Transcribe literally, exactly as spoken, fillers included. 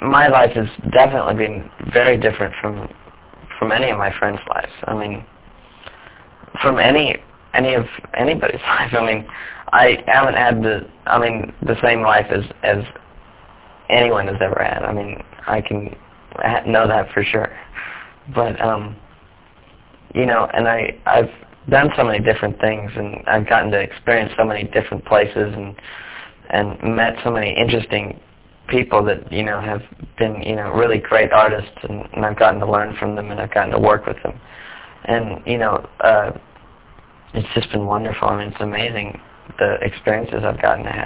my life has definitely been very different from from any of my friends' lives. I mean, from any any of anybody's life. I mean, I haven't had the I mean the same life as as anyone has ever had. I mean, I can know that for sure. But um, you know, and I I've done so many different things, and I've gotten to experience so many different places, and and met so many interesting people that, you know, have been, you know, really great artists, and, and I've gotten to learn from them, and I've gotten to work with them. And, you know, uh, it's just been wonderful. I mean, it's amazing the experiences I've gotten to have.